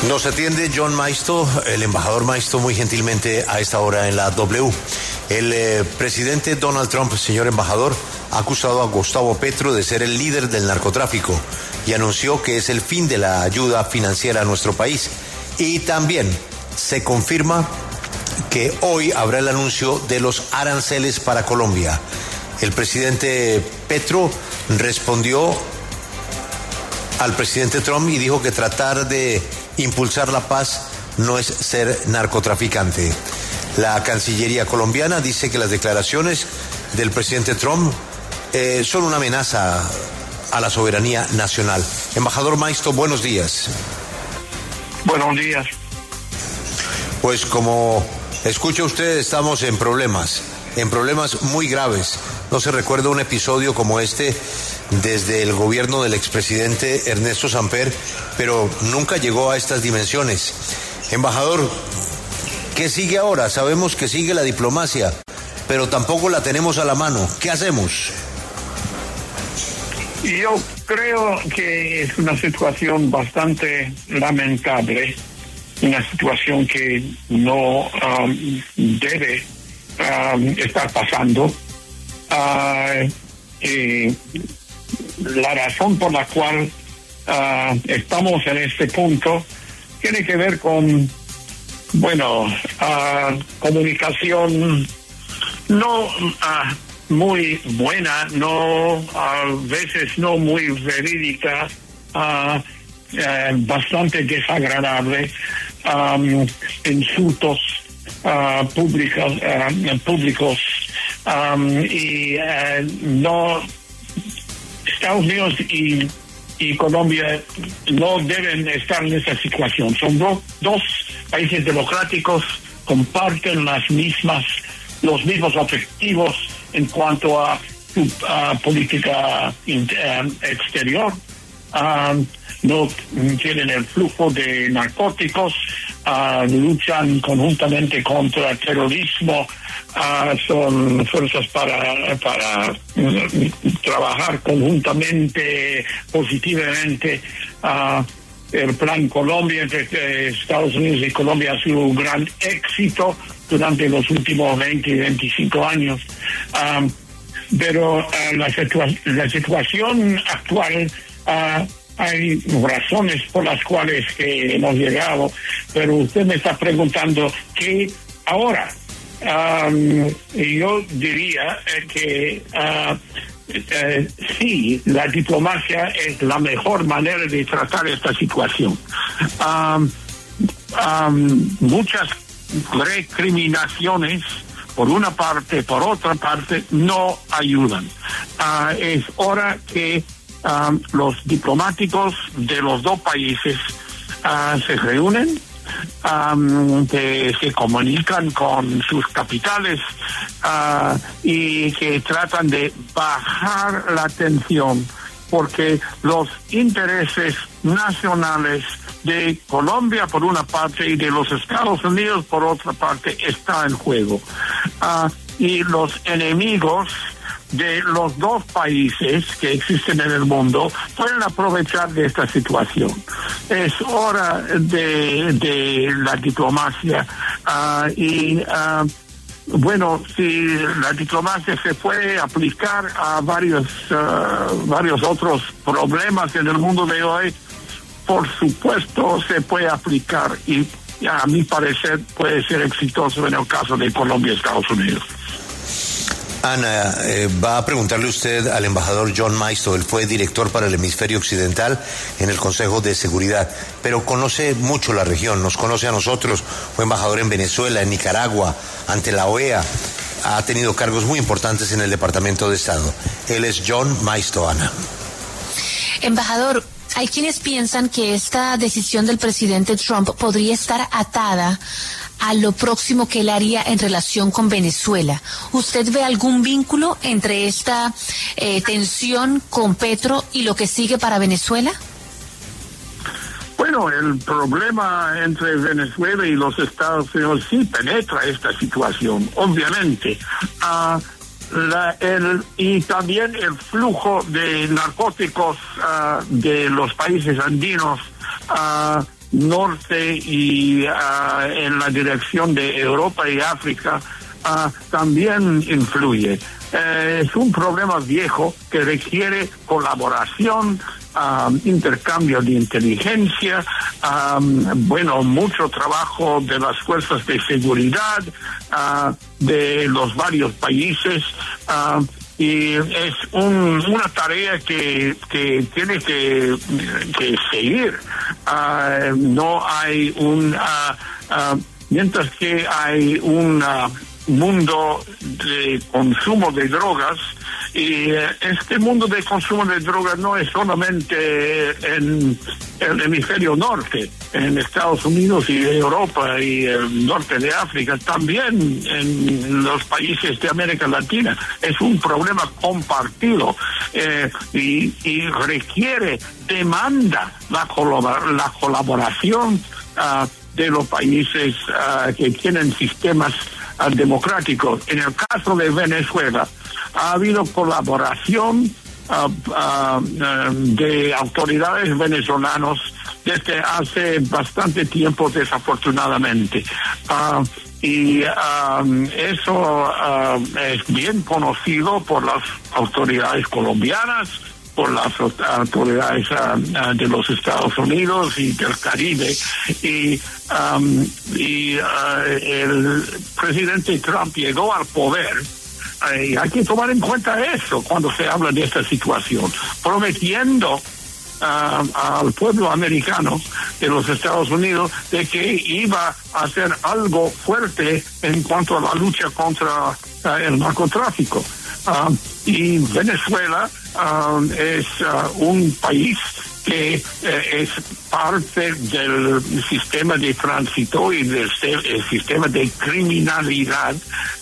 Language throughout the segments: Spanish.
Nos atiende John Maisto, el embajador Maisto, muy gentilmente a esta hora en la W. El presidente Donald Trump, señor embajador, ha acusado a Gustavo Petro de ser el líder del narcotráfico y anunció que es el fin de la ayuda financiera a nuestro país. Y también se confirma que hoy habrá el anuncio de los aranceles para Colombia. El presidente Petro respondió al presidente Trump y dijo que tratar de impulsar la paz no es ser narcotraficante. La Cancillería colombiana dice que las declaraciones del presidente Trump son una amenaza a la soberanía nacional. Embajador Maisto, buenos días. Buenos días. Pues como escucha usted, estamos en problemas muy graves. No se recuerda un episodio como este desde el gobierno del expresidente Ernesto Samper, pero nunca llegó a estas dimensiones. Embajador, ¿qué sigue ahora? Sabemos que sigue la diplomacia, pero tampoco la tenemos a la mano. ¿Qué hacemos? Yo creo que es una situación bastante lamentable, una situación que no debe estar pasando. La razón por la cual estamos en este punto tiene que ver con, comunicación no muy buena, no a veces no muy verídica, bastante desagradable, insultos públicos y no. Estados Unidos y Colombia no deben estar en esa situación. Son dos países democráticos, comparten los mismos objetivos en cuanto a política exterior. No tienen el flujo de narcóticos, luchan conjuntamente contra el terrorismo, son fuerzas para trabajar conjuntamente, positivamente. El Plan Colombia entre Estados Unidos y Colombia ha sido un gran éxito durante los últimos 20 y 25 años. Pero la situación actual, hay razones por las cuales que hemos llegado, pero usted me está preguntando ¿qué ahora? Yo diría que sí, la diplomacia es la mejor manera de tratar esta situación. Muchas recriminaciones por una parte, por otra parte, no ayudan. Es hora que los diplomáticos de los dos países se reúnen, que se comunican con sus capitales y que tratan de bajar la tensión, porque los intereses nacionales de Colombia por una parte y de los Estados Unidos por otra parte está en juego. Y los enemigos de los dos países que existen en el mundo pueden aprovechar de esta situación. Es hora de la diplomacia si la diplomacia se puede aplicar a varios otros problemas en el mundo de hoy, por supuesto se puede aplicar y a mi parecer puede ser exitoso en el caso de Colombia y Estados Unidos. Ana, va a preguntarle usted al embajador John Maisto. Él fue director para el hemisferio occidental en el Consejo de Seguridad, pero conoce mucho la región, nos conoce a nosotros, fue embajador en Venezuela, en Nicaragua, ante la OEA, ha tenido cargos muy importantes en el Departamento de Estado. Él es John Maisto, Ana. Embajador, hay quienes piensan que esta decisión del presidente Trump podría estar atada a lo próximo que él haría en relación con Venezuela. ¿Usted ve algún vínculo entre esta tensión con Petro y lo que sigue para Venezuela? Bueno, el problema entre Venezuela y los Estados Unidos sí penetra esta situación, obviamente. Y también el flujo de narcóticos de los países andinos norte y en la dirección de Europa y África también influye. Es un problema viejo que requiere colaboración, intercambio de inteligencia, mucho trabajo de las fuerzas de seguridad de los varios países, y es una tarea que tiene que seguir. No hay mientras que hay un mundo de consumo de drogas, y este mundo de consumo de drogas no es solamente en el hemisferio norte, en Estados Unidos y Europa y el norte de África, también en los países de América Latina. Es un problema compartido, y demanda la colaboración de los países que tienen sistemas democráticos. En el caso de Venezuela, ha habido colaboración de autoridades venezolanos desde hace bastante tiempo, desafortunadamente. Y eso es bien conocido por las autoridades colombianas, por las autoridades de los Estados Unidos y del Caribe, y el presidente Trump llegó al poder, y hay que tomar en cuenta eso cuando se habla de esta situación, prometiendo al pueblo americano de los Estados Unidos de que iba a hacer algo fuerte en cuanto a la lucha contra el narcotráfico. Y Venezuela es un país que es parte del sistema de tránsito y del sistema de criminalidad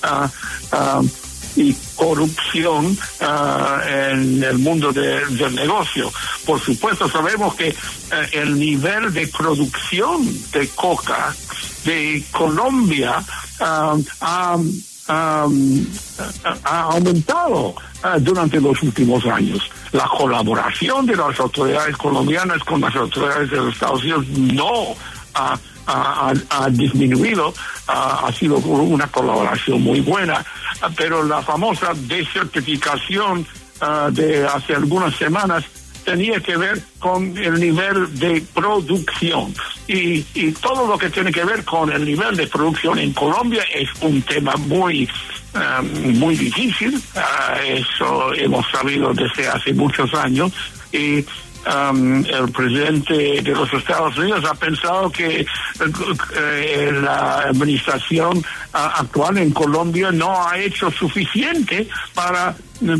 y corrupción en el mundo del negocio. Por supuesto, sabemos que el nivel de producción de coca de Colombia ha aumentado durante los últimos años. La colaboración de las autoridades colombianas con las autoridades de los Estados Unidos no ha disminuido, ha sido una colaboración muy buena, pero la famosa desertificación de hace algunas semanas tenía que ver con el nivel de producción, y todo lo que tiene que ver con el nivel de producción en Colombia es un tema muy difícil. Eso hemos sabido desde hace muchos años, y el presidente de los Estados Unidos ha pensado que la administración actual en Colombia no ha hecho suficiente para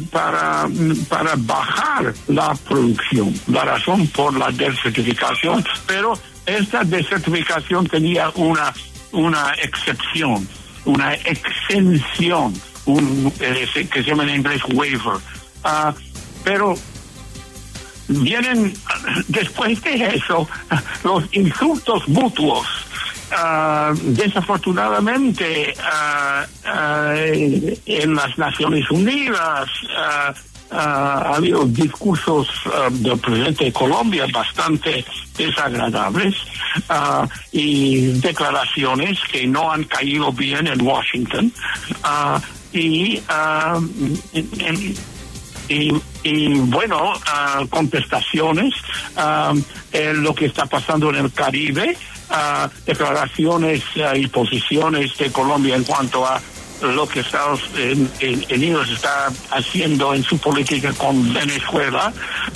bajar la producción. La razón por la desertificación, pero esta desertificación tenía una excepción, una exención, que se llama en inglés waiver, pero vienen después de eso los insultos mutuos. Desafortunadamente en las Naciones Unidas ha habido discursos del presidente de Colombia bastante desagradables, y declaraciones que no han caído bien en Washington, contestaciones en lo que está pasando en el Caribe, declaraciones y posiciones de Colombia en cuanto a lo que Estados Unidos está haciendo en su política con Venezuela,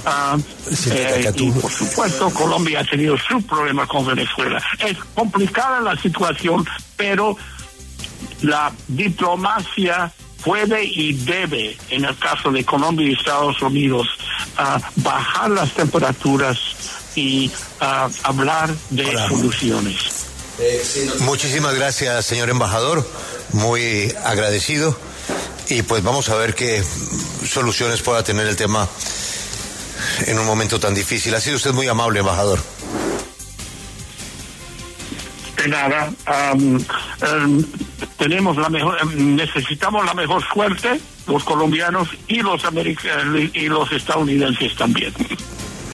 y por supuesto Colombia ha tenido su problema con Venezuela. Es complicada la situación, pero la diplomacia puede y debe, en el caso de Colombia y Estados Unidos, bajar las temperaturas y hablar de soluciones. Muchísimas gracias, señor embajador, muy agradecido, y pues vamos a ver qué soluciones pueda tener el tema en un momento tan difícil. Ha sido usted muy amable, embajador. De nada. Necesitamos la mejor suerte, los colombianos y los estadounidenses también.